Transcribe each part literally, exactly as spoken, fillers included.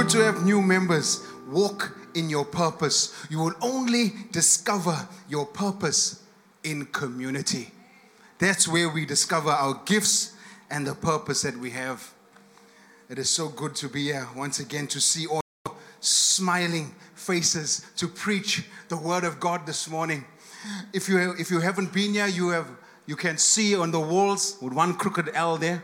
to have new members. Walk in your purpose. You will only discover your purpose in community. That's where we discover our gifts and the purpose that we have. It is so good to be here once again, to see all smiling faces, to preach the word of God this morning. If you have, if you haven't been here, you have you can see on the walls with one crooked L there.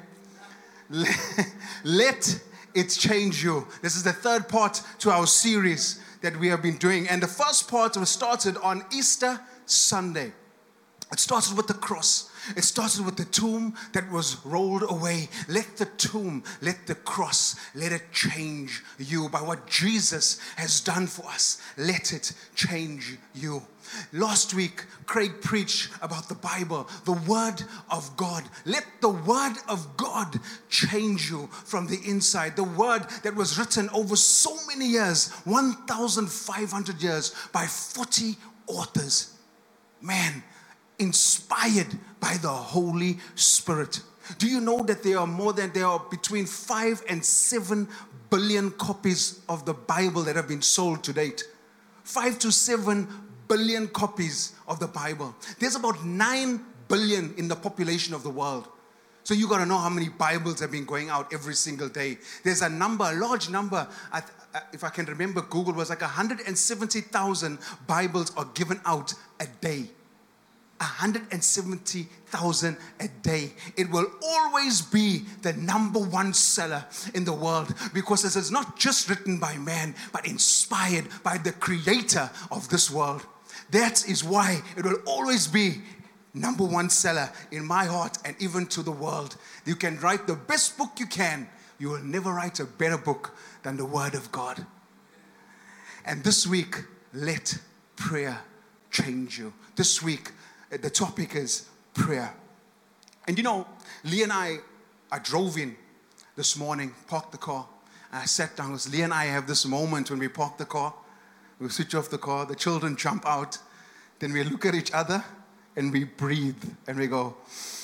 Let it change you. This is the third part to our series that we have been doing, and the first part was started on Easter Sunday. It started with the cross. It started with the tomb that was rolled away. Let the tomb, let the cross, let it change you by what Jesus has done for us. Let it change you. Last week, Craig preached about the Bible, the Word of God. Let the Word of God change you from the inside. The Word that was written over so many years, one thousand five hundred years, by forty authors. Man, inspired by the Holy Spirit. Do you know that there are more than, there are between five and seven billion copies of the Bible that have been sold to date? Five to seven billion copies of the Bible. There's about nine billion in the population of the world. So you got to know how many Bibles have been going out every single day. There's a number, a large number. I th- if I can remember, Google was like one hundred seventy thousand Bibles are given out a day. one hundred seventy thousand a day. It will always be the number one seller in the world, because this is not just written by man, but inspired by the creator of this world. That is why it will always be number one seller in my heart and even to the world. You can write the best book you can. You will never write a better book than the Word of God. And this week, let prayer change you. This week, the topic is prayer. And you know, Lee and I, I drove in this morning, parked the car, and I sat down. Lee and I have this moment when we park the car. We switch off the car, the children jump out, then we look at each other and we breathe and we go,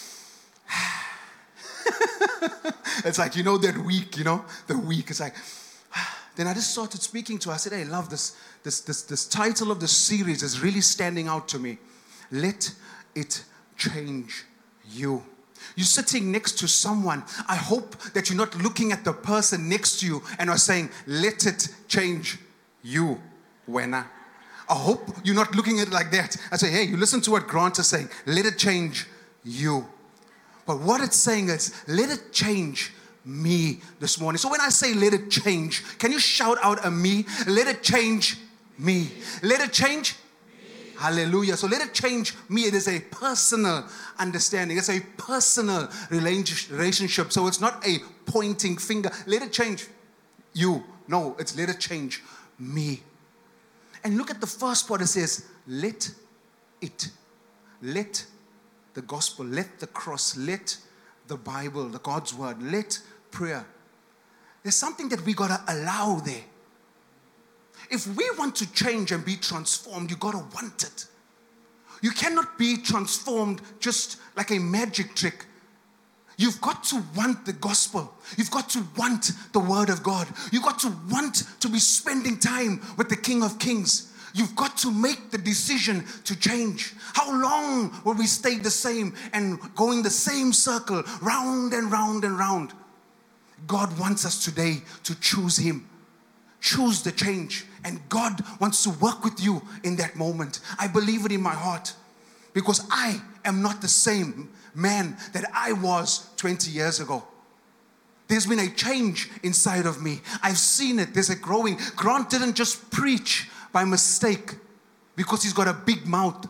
it's like, you know, that week, you know, the week, it's like, then I just started speaking to her. I said, hey, love, this, this, this, this title of the series is really standing out to me. Let it change you. You're sitting next to someone. I hope that you're not looking at the person next to you and are saying, let it change you, Wena. I hope you're not looking at it like that. I say, hey, you listen to what Grant is saying. Let it change you. But what it's saying is, let it change me this morning. So when I say let it change, can you shout out a me? Let it change me. Let it change me. Hallelujah. So let it change me. It is a personal understanding. It's a personal relationship. So it's not a pointing finger. Let it change you. No, it's let it change me. And look at the first part. It says, let it. Let the gospel, let the cross, let the Bible, the God's word, let prayer. There's something that we got to allow there. If we want to change and be transformed, you got to want it. You cannot be transformed just like a magic trick. You've got to want the gospel. You've got to want the word of God. You've got to want to be spending time with the King of Kings. You've got to make the decision to change. How long will we stay the same and going the same circle, round and round and round? God wants us today to choose Him. Choose the change. And God wants to work with you in that moment. I believe it in my heart. Because I am not the same man that I was twenty years ago. There's been a change inside of me. I've seen it. There's a growing. Grant didn't just preach by mistake because he's got a big mouth.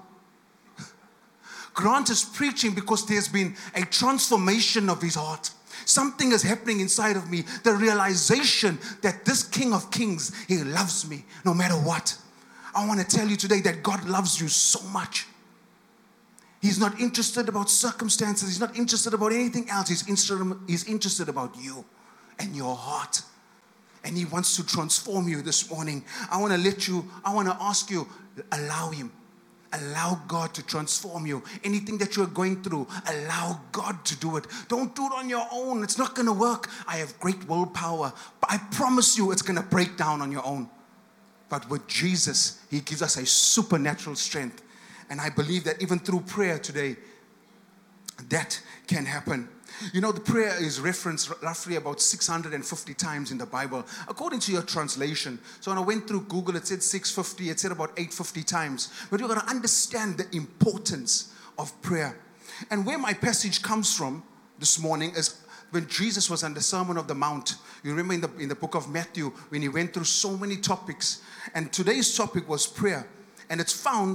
Grant is preaching because there's been a transformation of his heart. Something is happening inside of me. The realization that this King of Kings, He loves me no matter what. I want to tell you today that God loves you so much. He's not interested about circumstances. He's not interested about anything else. He's interested, he's interested about you and your heart. And He wants to transform you this morning. I want to let you, I want to ask you, allow Him. allow God to transform you. Anything that you're going through, allow God to do it. Don't do it on your own. It's not going to work. I have great willpower, but I promise you it's going to break down on your own. But with Jesus, He gives us a supernatural strength. And I believe that even through prayer today, that can happen. You know, the prayer is referenced roughly about six hundred fifty times in the Bible, according to your translation. So when I went through Google, it said six hundred fifty, it said about eight hundred fifty times. But you're going to understand the importance of prayer. And where my passage comes from this morning is when Jesus was on the Sermon on the Mount. You remember in the, in the book of Matthew, when He went through so many topics. And today's topic was prayer. And it's found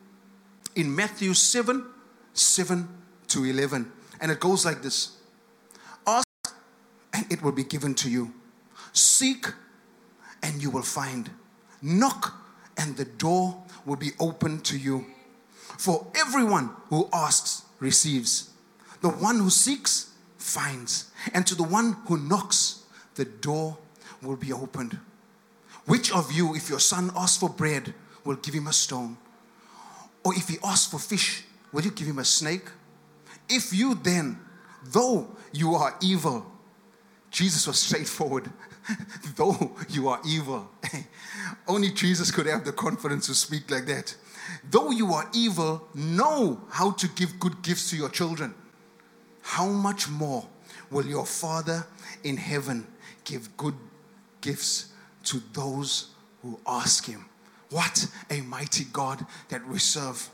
in Matthew seven, seven to eleven. And it goes like this. Ask and it will be given to you. Seek and you will find. Knock and the door will be opened to you. For everyone who asks receives. The one who seeks finds. And to the one who knocks, the door will be opened. Which of you, if your son asks for bread, will give him a stone? Or if he asks for fish, will you give him a snake? If you then, though you are evil, Jesus was straightforward. Though you are evil. Only Jesus could have the confidence to speak like that. Though you are evil, know how to give good gifts to your children. How much more will your Father in heaven give good gifts to those who ask Him? What a mighty God that we serve.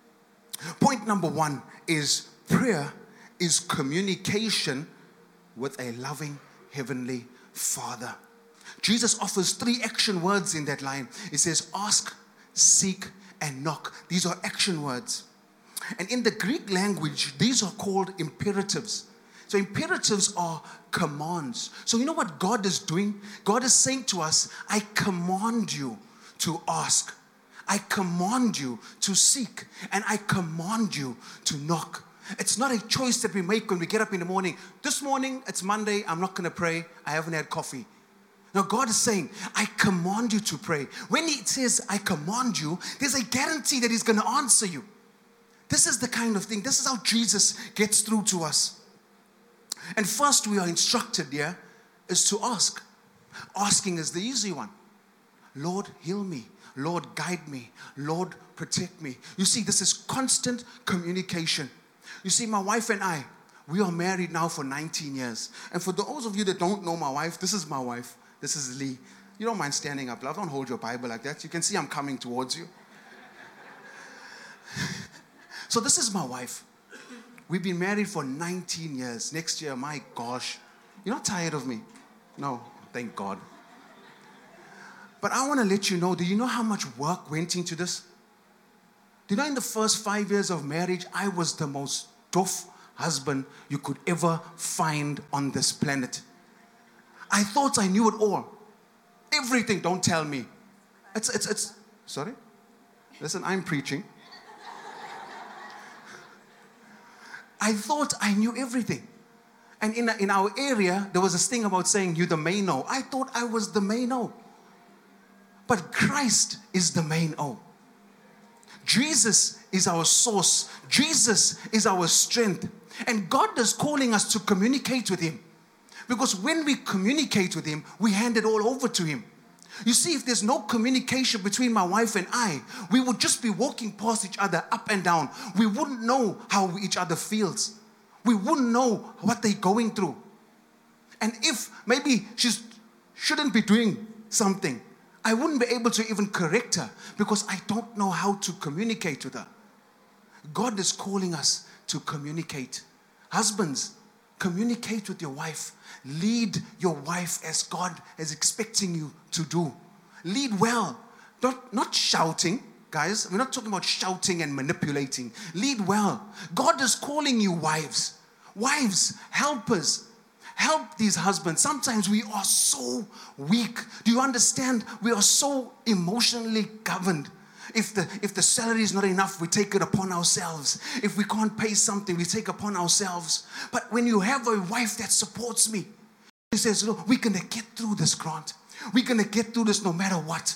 Point number one is prayer is communication with a loving Heavenly Father. Jesus offers three action words in that line. He says, ask, seek, and knock. These are action words. And in the Greek language, these are called imperatives. So imperatives are commands. So you know what God is doing? God is saying to us, I command you to ask. I command you to seek. And I command you to knock. It's not a choice that we make when we get up in the morning. This morning, it's Monday, I'm not going to pray. I haven't had coffee. Now God is saying, I command you to pray. When He says, I command you, there's a guarantee that He's going to answer you. This is the kind of thing. This is how Jesus gets through to us. And first we are instructed here is to ask. Asking is the easy one. Lord, heal me. Lord, guide me. Lord, protect me. You see, this is constant communication. You see, my wife and I, we are married now for nineteen years. And for those of you that don't know my wife, this is my wife. This is Lee. You don't mind standing up, love. Don't hold your Bible like that. You can see I'm coming towards you. So this is my wife. We've been married for nineteen years. Next year, my gosh. You're not tired of me? No, thank God. But I want to let you know, do you know how much work went into this? Do you know in the first five years of marriage, I was the most tough husband you could ever find on this planet. I thought I knew it all. Everything, don't tell me. It's, it's, it's, sorry? Listen, I'm preaching. I thought I knew everything. And in, in our area, there was this thing about saying, you're the main O. I thought I was the main O. But Christ is the main O. Jesus is our source. Jesus is our strength. And God is calling us to communicate with Him. Because when we communicate with Him, we hand it all over to Him. You see, if there's no communication between my wife and I, we would just be walking past each other up and down. We wouldn't know how each other feels. We wouldn't know what they're going through. And if maybe she shouldn't be doing something, I wouldn't be able to even correct her because I don't know how to communicate with her. God is calling us to communicate. Husbands, communicate with your wife. Lead your wife as God is expecting you to do. Lead well. Not, not shouting, guys. We're not talking about shouting and manipulating. Lead well. God is calling you wives. Wives, helpers. Help these husbands. Sometimes we are so weak. Do you understand? We are so emotionally governed. If the, if the salary is not enough, we take it upon ourselves. If we can't pay something, we take upon ourselves. But when you have a wife that supports me, she says, look, we're going to get through this, Grant. We're going to get through this no matter what.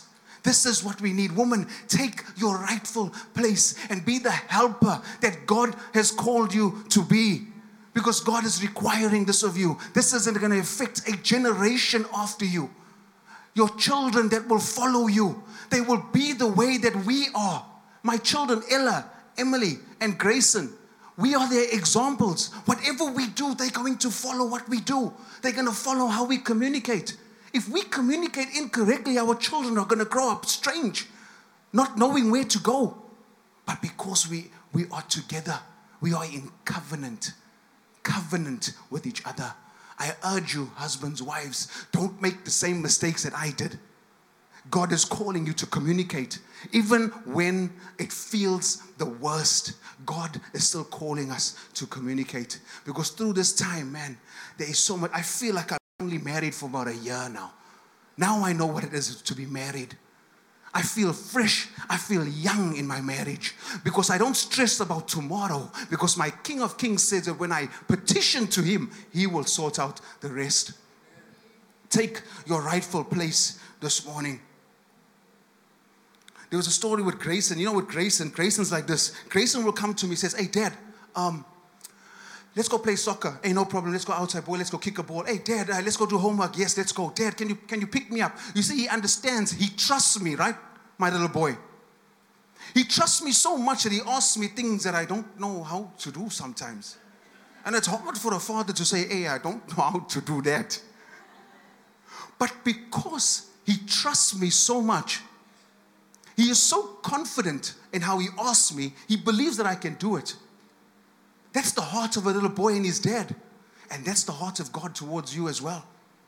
This is what we need. Woman, take your rightful place and be the helper that God has called you to be. Because God is requiring this of you. This isn't going to affect a generation after you. Your children that will follow you, they will be the way that we are. My children, Ella, Emily, and Grayson, we are their examples. Whatever we do, they're going to follow what we do. They're going to follow how we communicate. If we communicate incorrectly, our children are going to grow up strange, not knowing where to go. But because we, we are together, we are in covenant, covenant with each other. I urge you, husbands, wives, don't make the same mistakes that I did. God is calling you to communicate. Even when it feels the worst, God is still calling us to communicate. Because through this time, man, there is so much. I feel like I'm only married for about a year now. Now I know what it is to be married. I feel fresh. I feel young in my marriage because I don't stress about tomorrow, because my King of Kings says that when I petition to him, he will sort out the rest. Take your rightful place this morning. There was a story with Grayson. You know, with Grayson, Grayson's like this. Grayson will come to me and says, hey, Dad, um, let's go play soccer. Hey, no problem. Let's go outside, boy. Let's go kick a ball. Hey, Dad, uh, let's go do homework. Yes, let's go. Dad, can you can you pick me up? You see, he understands. He trusts me, right? My little boy. He trusts me so much that he asks me things that I don't know how to do sometimes. And it's hard for a father to say, hey, I don't know how to do that. But because he trusts me so much, he is so confident in how he asks me, he believes that I can do it. That's the heart of a little boy and his dad. And that's the heart of God towards you as well.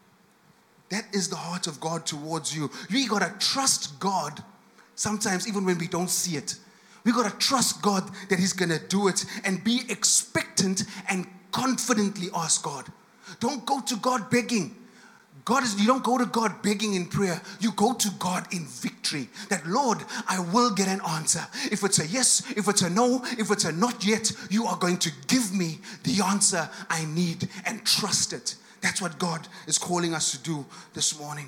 That is the heart of God towards you. We got to trust God sometimes even when we don't see it. We got to trust God that he's going to do it and be expectant and confidently ask God. Don't go to God begging. God is, you don't go to God begging in prayer. You go to God in victory. That, Lord, I will get an answer. If it's a yes, if it's a no, if it's a not yet, you are going to give me the answer I need, and trust it. That's what God is calling us to do this morning.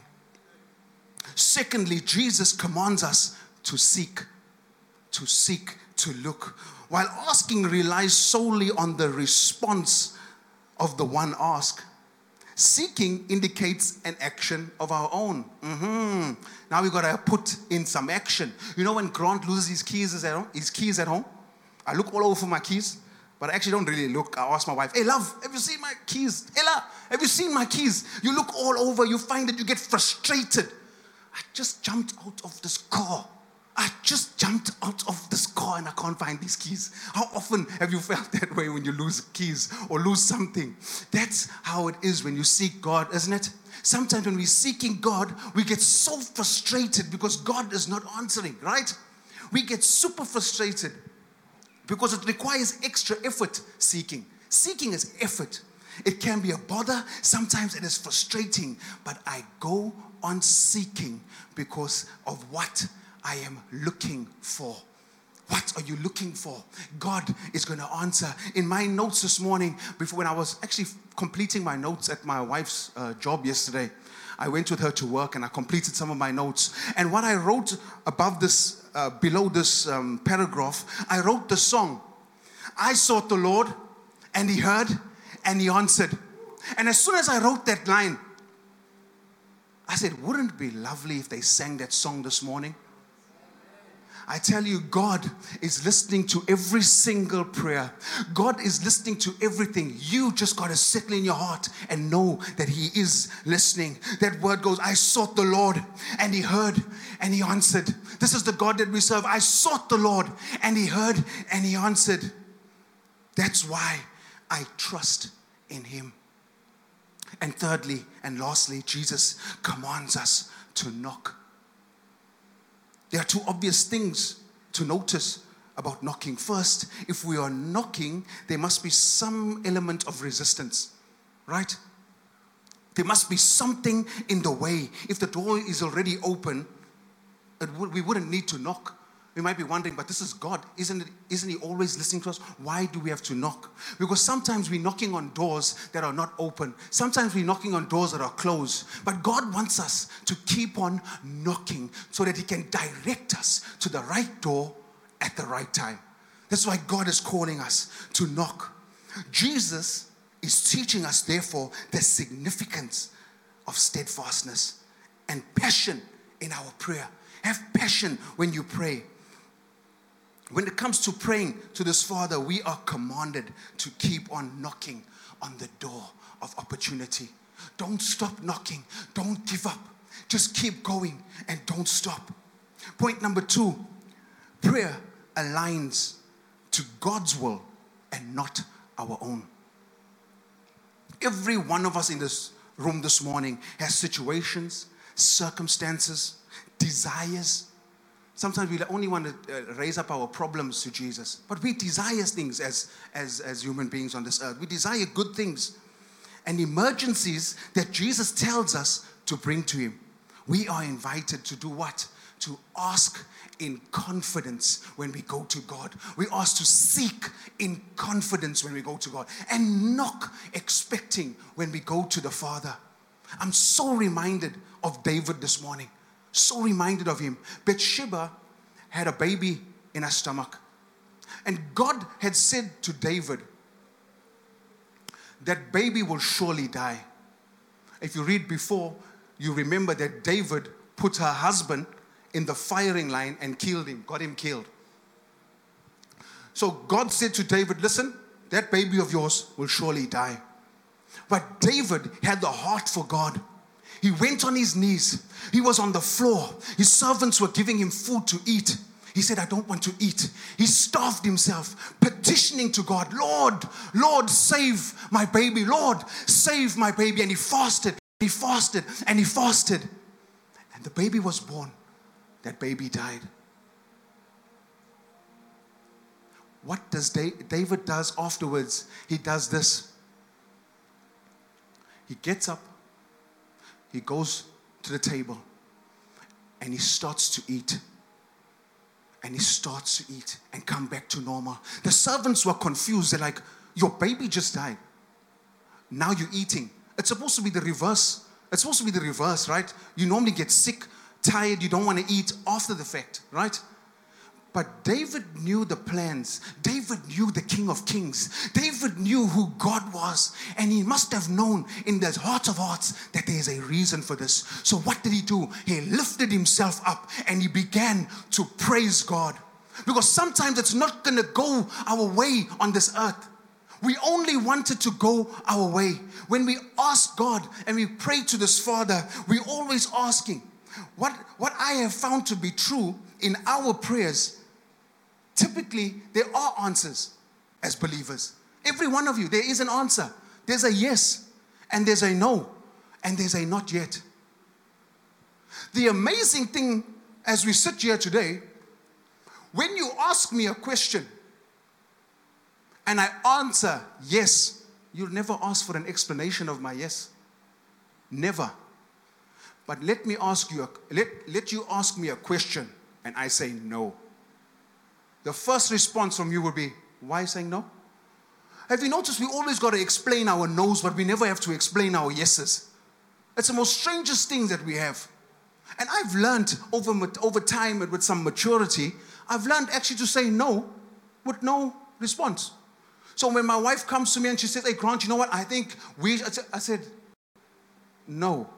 Secondly, Jesus commands us to seek, to seek, to look. While asking relies solely on the response of the one asked, seeking indicates an action of our own. Mm-hmm. Now we've got to put in some action. You know when Grant loses his keys at home, his keys at home? I look all over for my keys, but I actually don't really look. I ask my wife, hey, love, have you seen my keys? Ella, have you seen my keys? You look all over. You find that you get frustrated. I just jumped out of this car. I just jumped out of this car and I can't find these keys. How often have you felt that way when you lose keys or lose something? That's how it is when you seek God, isn't it? Sometimes when we're seeking God, we get so frustrated because God is not answering, right? We get super frustrated because it requires extra effort seeking. Seeking is effort. It can be a bother. Sometimes it is frustrating. But I go on seeking because of what I am looking for. What are you looking for? God is going to answer. In my notes this morning, before when I was actually completing my notes at my wife's uh, job yesterday, I went with her to work and I completed some of my notes. And what I wrote above this, uh, below this um, paragraph, I wrote the song. I sought the Lord and he heard and he answered. And as soon as I wrote that line, I said, wouldn't it be lovely if they sang that song this morning? I tell you, God is listening to every single prayer. God is listening to everything. You just got to settle in your heart and know that he is listening. That word goes, I sought the Lord and he heard and he answered. This is the God that we serve. I sought the Lord and he heard and he answered. That's why I trust in him. And thirdly and lastly, Jesus commands us to knock. There are two obvious things to notice about knocking. First, if we are knocking, there must be some element of resistance, right? There must be something in the way. If the door is already open, it would, we wouldn't need to knock. We might be wondering, but this is God. Isn't it, isn't He always listening to us? Why do we have to knock? Because sometimes we're knocking on doors that are not open. Sometimes we're knocking on doors that are closed. But God wants us to keep on knocking so that He can direct us to the right door at the right time. That's why God is calling us to knock. Jesus is teaching us, therefore, the significance of steadfastness and passion in our prayer. Have passion when you pray. When it comes to praying to this Father, we are commanded to keep on knocking on the door of opportunity. Don't stop knocking. Don't give up. Just keep going and don't stop. Point number two, prayer aligns to God's will and not our own. Every one of us in this room this morning has situations, circumstances, desires. Sometimes we only want to uh, raise up our problems to Jesus. But we desire things as, as, as human beings on this earth. We desire good things and emergencies that Jesus tells us to bring to Him. We are invited to do what? To ask in confidence when we go to God. We ask to seek in confidence when we go to God. And knock expecting when we go to the Father. I'm so reminded of David this morning. So reminded of him. Bathsheba had a baby in her stomach. And God had said to David, that baby will surely die. If you read before, you remember that David put her husband in the firing line and killed him, got him killed. So God said to David, listen, that baby of yours will surely die. But David had the heart for God. He went on his knees. He was on the floor. His servants were giving him food to eat. He said, I don't want to eat. He starved himself, petitioning to God, Lord, Lord, save my baby. Lord, save my baby. And he fasted, he fasted, and he fasted. And the baby was born. That baby died. What does David does afterwards? He does this. He gets up. He goes to the table and he starts to eat. And he starts to eat and come back to normal. The servants were confused. They're like, your baby just died. Now you're eating. It's supposed to be the reverse. It's supposed to be the reverse, right? You normally get sick, tired, you don't want to eat after the fact, right? But David knew the plans. David knew the King of Kings. David knew who God was. And he must have known in the heart of hearts that there is a reason for this. So what did he do? He lifted himself up and he began to praise God. Because sometimes it's not going to go our way on this earth. We only want it to go our way. When we ask God and we pray to this Father, we're always asking. What, what I have found to be true in our prayers, typically, there are answers as believers. Every one of you, there is an answer. There's a yes, and there's a no, and there's a not yet. The amazing thing as we sit here today, when you ask me a question, and I answer yes, you'll never ask for an explanation of my yes. Never. But let me ask you, a, let, let you ask me a question, and I say no. The first response from you will be, why saying no? Have you noticed we always got to explain our no's, but we never have to explain our yeses? It's the most strangest thing that we have. And I've learned over, over time and with some maturity, I've learned actually to say no with no response. So when my wife comes to me and she says, hey, Grant, you know what? I think we, I said, no.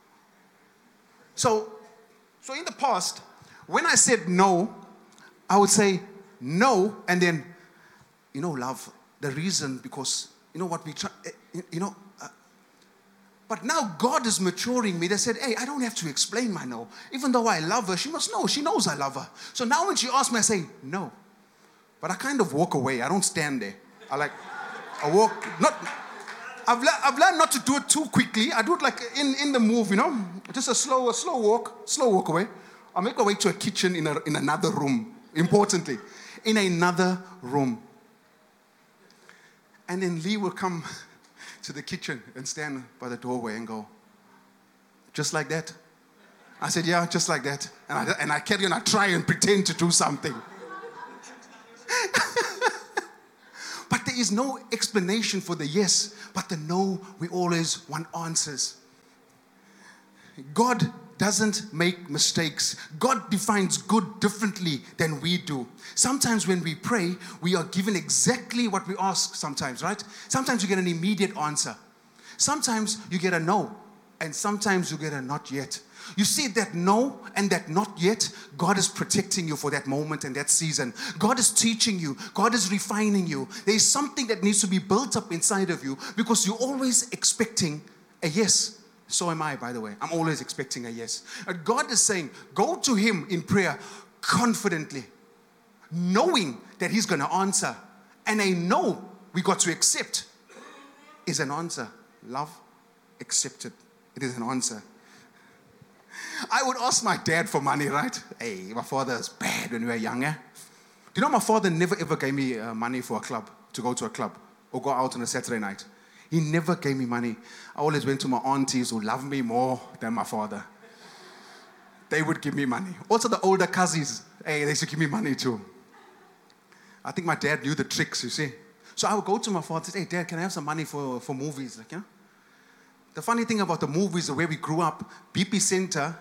So, so in the past, when I said no, I would say no, and then, you know, love, the reason, because, you know what, we try, you know, uh, but now God is maturing me. They said, hey, I don't have to explain my no. Even though I love her, she must know. She knows I love her. So now when she asks me, I say no. But I kind of walk away. I don't stand there. I like, I walk, not, I've, le- I've learned not to do it too quickly. I do it like in, in the move, you know, just a slow, a slow walk, slow walk away. I'll make my way to a kitchen in, a, in another room, importantly, in another room. And then Lee will come to the kitchen and stand by the doorway and go, just like that, I said, yeah, just like that. And I, and I carry on, I try and pretend to do something. But there is no explanation for the yes, but the no, we always want answers. God doesn't make mistakes. God defines good differently than we do. Sometimes when we pray, we are given exactly what we ask sometimes, right? Sometimes you get an immediate answer. Sometimes you get a no, and sometimes you get a not yet. You see that no and that not yet, God is protecting you for that moment and that season. God is teaching you. God is refining you. There is something that needs to be built up inside of you because you're always expecting a yes. So am I, by the way. I'm always expecting a yes. And God is saying, go to Him in prayer confidently, knowing that He's going to answer. And a no we got to accept is an answer. Love, accepted. It is an answer. I would ask my dad for money, right? Hey, my father is bad when we were younger. Do you know my father never ever gave me uh, money for a club, to go to a club or go out on a Saturday night? He never gave me money. I always went to my aunties who loved me more than my father. They would give me money. Also the older cousins, hey, they used to give me money too. I think my dad knew the tricks, you see. So I would go to my father and say, hey, Dad, can I have some money for, for movies? Like, yeah? The funny thing about the movies, the way we grew up, B P Center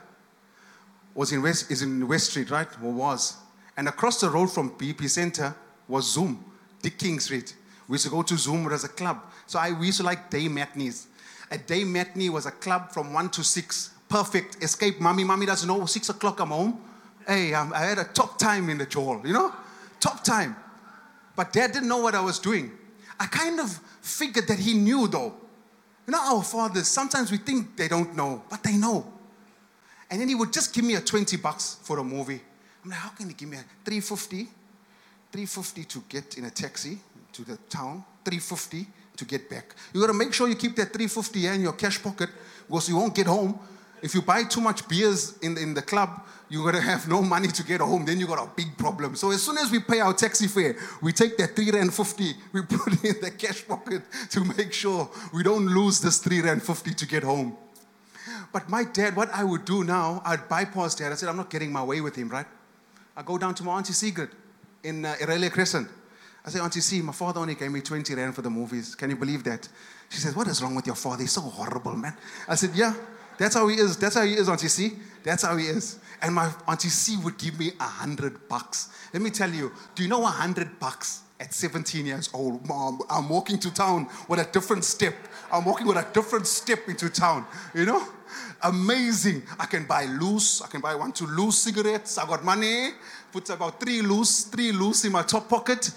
was in West, is in West Street, right? Or was. And across the road from B P Center was Zoom, Dick King Street. We used to go to Zoom as a club. So I, we used to like day matinees. A day matinee was a club from one to six. Perfect. Escape mommy. Mommy doesn't know. Six o'clock I'm home. Hey, um, I had a top time in the Joel, you know? Top time. But Dad didn't know what I was doing. I kind of figured that he knew though. You know, our fathers, sometimes we think they don't know, but they know. And then he would just give me a twenty bucks for a movie. I'm like, how can he give me a three fifty? three fifty to get in a taxi to the town, three fifty to get back. You got to make sure you keep that three fifty in your cash pocket because you won't get home. If you buy too much beers in the, in the club, you're going to have no money to get home. Then you got a big problem. So as soon as we pay our taxi fare, we take that three rand fifty, we put it in the cash pocket to make sure we don't lose this three rand fifty to get home. But my dad, what I would do now, I'd bypass Dad. I said, I'm not getting my way with him, right? I go down to my Auntie Sigrid in uh, Aurelia Crescent. I say, Auntie C, my father only gave me twenty rand for the movies. Can you believe that? She says, what is wrong with your father? He's so horrible, man. I said, yeah. That's how he is. That's how he is, Auntie C. That's how he is. And my Auntie C would give me a hundred bucks. Let me tell you, do you know a hundred bucks at seventeen years old? Mom, I'm walking to town with a different step. I'm walking with a different step into town, you know? Amazing. I can buy loose. I can buy one, two loose cigarettes. I got money. Put about three loose, three loose in my top pocket.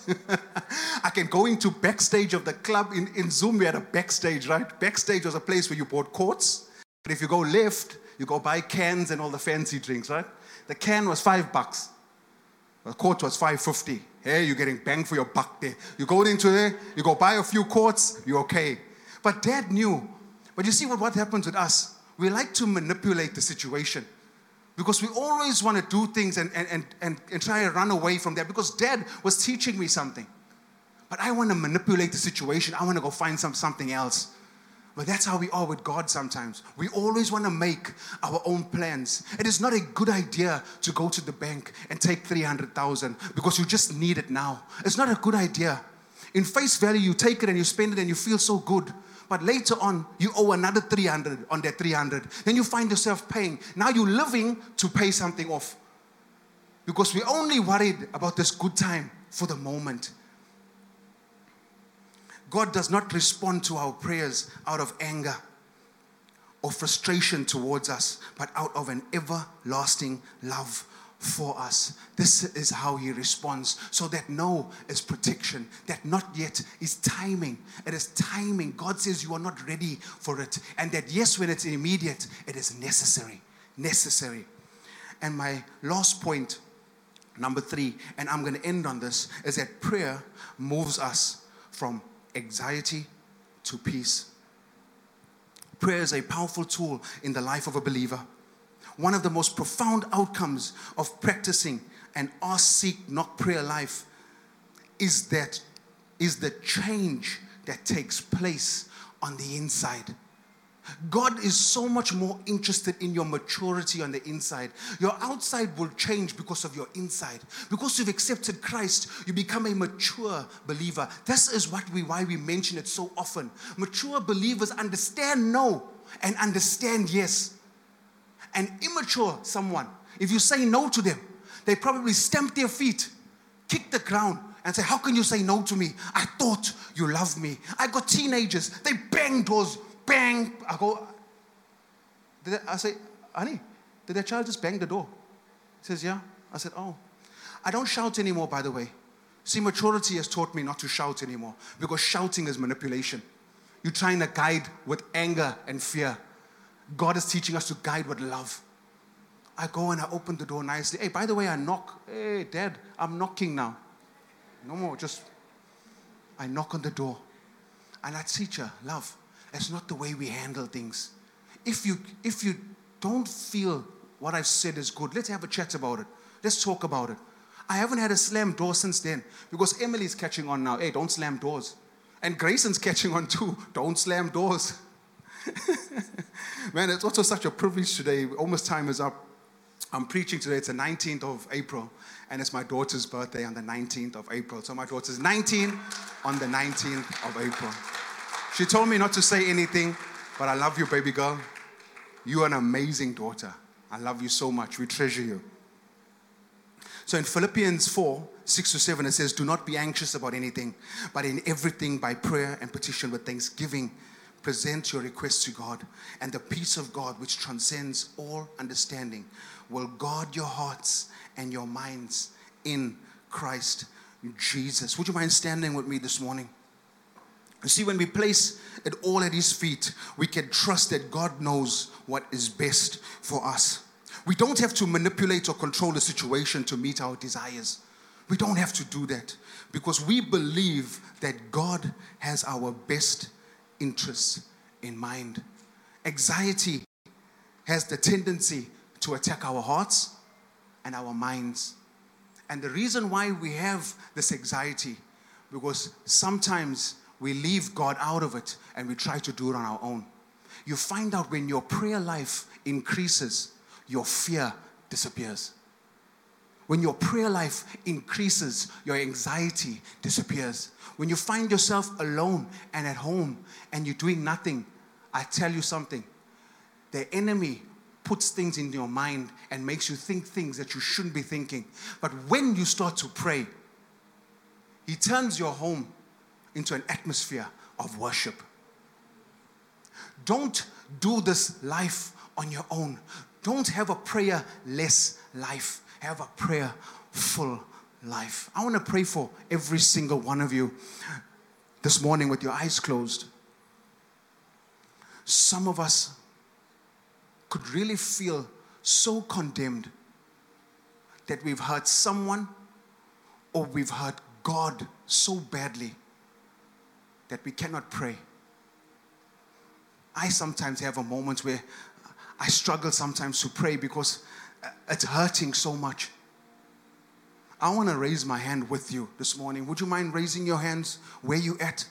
I can go into backstage of the club. In, in Zoom, we had a backstage, right? Backstage was a place where you bought courts. But if you go left, you go buy cans and all the fancy drinks, right? The can was five bucks. The quart was five fifty. Hey, you're getting bang for your buck there. You go into there, you go buy a few quarts, you're okay. But Dad knew. But you see what, what happens with us? We like to manipulate the situation. Because we always want to do things and, and, and, and, and try to run away from that. Because Dad was teaching me something. But I want to manipulate the situation. I want to go find some, something else. But that's how we are with God sometimes. We always want to make our own plans. It is not a good idea to go to the bank and take three hundred thousand because you just need it now. It's not a good idea. In face value, you take it and you spend it and you feel so good. But later on, you owe another three hundred on that three hundred. Then you find yourself paying. Now you're living to pay something off. Because we're only worried about this good time for the moment. God does not respond to our prayers out of anger or frustration towards us, but out of an everlasting love for us. This is how He responds. So that no is protection. That not yet is timing. It is timing. God says you are not ready for it. And that yes, when it's immediate, it is necessary. Necessary. And my last point, number three, and I'm going to end on this, is that prayer moves us from anxiety to peace. Prayer is a powerful tool in the life of a believer. One of the most profound outcomes of practicing an ask, seek, knock prayer life is that is the change that takes place on the inside. God is so much more interested in your maturity on the inside. Your outside will change because of your inside. Because you've accepted Christ, you become a mature believer. This is what we, why we mention it so often. Mature believers understand no and understand yes. An immature someone, if you say no to them, they probably stamp their feet, kick the ground, and say, how can you say no to me? I thought you loved me. I got teenagers, they bang doors. Bang! I go, did I, I say, honey, did that child just bang the door? He says, yeah. I said, oh. I don't shout anymore, by the way. See, maturity has taught me not to shout anymore because shouting is manipulation. You're trying to guide with anger and fear. God is teaching us to guide with love. I go and I open the door nicely. Hey, by the way, I knock. Hey, Dad, I'm knocking now. No more, just, I knock on the door. And I teach her, love. It's not the way we handle things. If you if you don't feel what I've said is good, let's have a chat about it. Let's talk about it. I haven't had a slam door since then because Emily's catching on now. Hey, don't slam doors. And Grayson's catching on too. Don't slam doors. Man, it's also such a privilege today. Almost time is up. I'm preaching today. It's the nineteenth of April. And it's my daughter's birthday on the nineteenth of April. So my daughter's nineteen on the nineteenth of April. She told me not to say anything, but I love you, baby girl. You are an amazing daughter. I love you so much. We treasure you. So in Philippians four, six to seven, it says, do not be anxious about anything, but in everything by prayer and petition with thanksgiving, present your requests to God. And the peace of God, which transcends all understanding, will guard your hearts and your minds in Christ Jesus. Would you mind standing with me this morning? You see, when we place it all at His feet, we can trust that God knows what is best for us. We don't have to manipulate or control the situation to meet our desires. We don't have to do that because we believe that God has our best interests in mind. Anxiety has the tendency to attack our hearts and our minds. And the reason why we have this anxiety, because sometimes we leave God out of it and we try to do it on our own. You find out when your prayer life increases, your fear disappears. When your prayer life increases, your anxiety disappears. When you find yourself alone and at home and you're doing nothing, I tell you something. The enemy puts things in your mind and makes you think things that you shouldn't be thinking. But when you start to pray, he turns your home into an atmosphere of worship. Don't do this life on your own. Don't have a prayer-less life. Have a prayer-full life. I want to pray for every single one of you this morning with your eyes closed. Some of us could really feel so condemned that we've hurt someone or we've hurt God so badly that we cannot pray. I sometimes have a moment where I struggle sometimes to pray because it's hurting so much. I want to raise my hand with you this morning. Would you mind raising your hands where you at?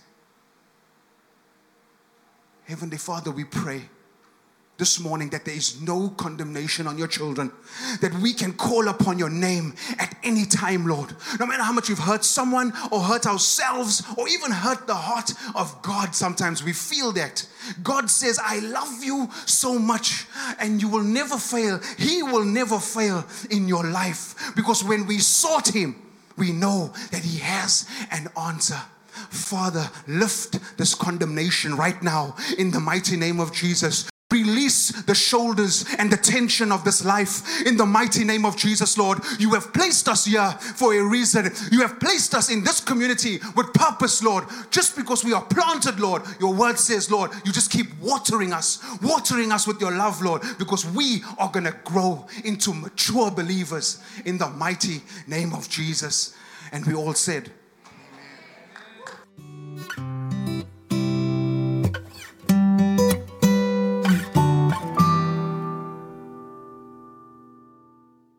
Heavenly Father, we pray this morning that there is no condemnation on your children, that we can call upon your name at any time, Lord. No matter how much we've hurt someone or hurt ourselves or even hurt the heart of God, sometimes we feel that. God says, I love you so much and you will never fail. He will never fail in your life because when we sought Him, we know that He has an answer. Father, lift this condemnation right now in the mighty name of Jesus. Release the shoulders and the tension of this life in the mighty name of Jesus, Lord. You have placed us here for a reason. You have placed us in this community with purpose, Lord. Just because we are planted, Lord, your word says, Lord, you just keep watering us, watering us with your love, Lord, because we are going to grow into mature believers in the mighty name of Jesus. And we all said,